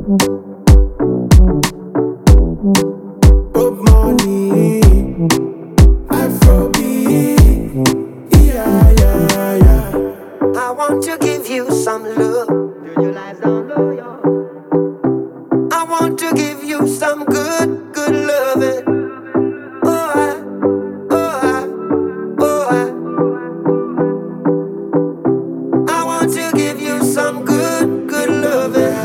Bob Marley, Afrobeat, yeah, yeah, yeah. I want to give you some love. I want to give you some good, good loving. Oh, I want to give you some good, good loving.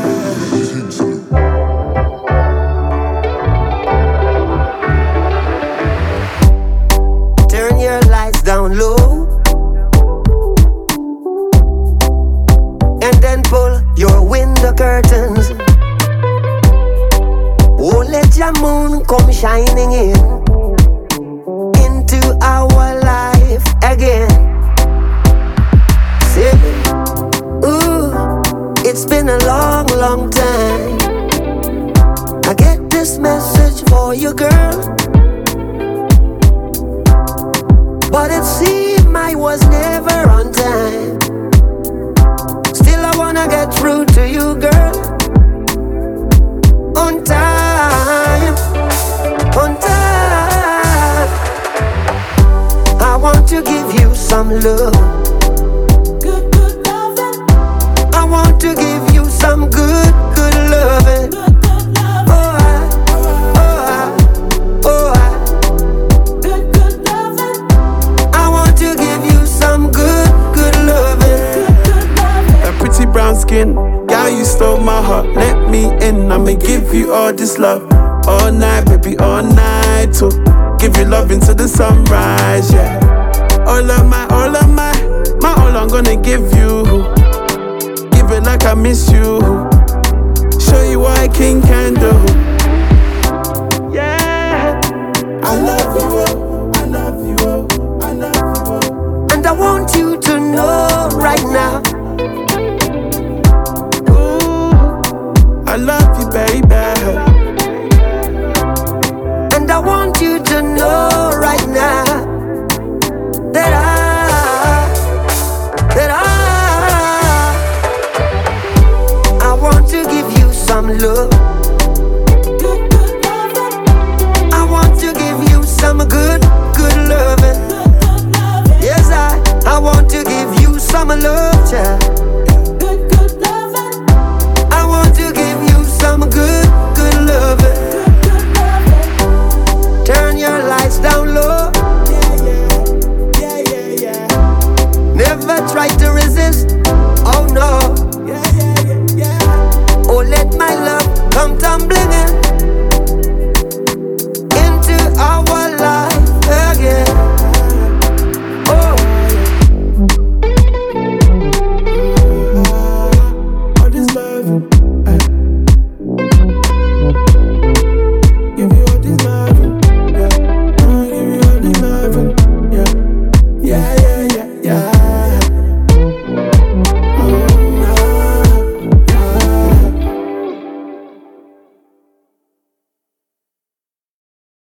Turn your lights down low and then pull your window curtains. Oh, let your moon come shining into our life again. Say, ooh, it's been a long, long time. I get this message for you, girl, but it seemed I was never on time. Still I wanna get through to you, girl, on time, on time. I want to give you some love, good, good loving. I want to give you some good, good loving. Good, good loving. Good, good loving. I want to give you some good, good loving. Good, good loving. That pretty brown skin, girl, you stole my heart. Let me in, I'ma give you all this love. All night, baby, all night too. Give you love into the sunrise, yeah. All of my, all I'm gonna give you. Give it like I miss you. Show you what a king can do. Yeah, I love you, oh, I love you, oh, I love you, oh. And I want you to know right now, I love you, baby. and I want you to know right now that I want to give you some love.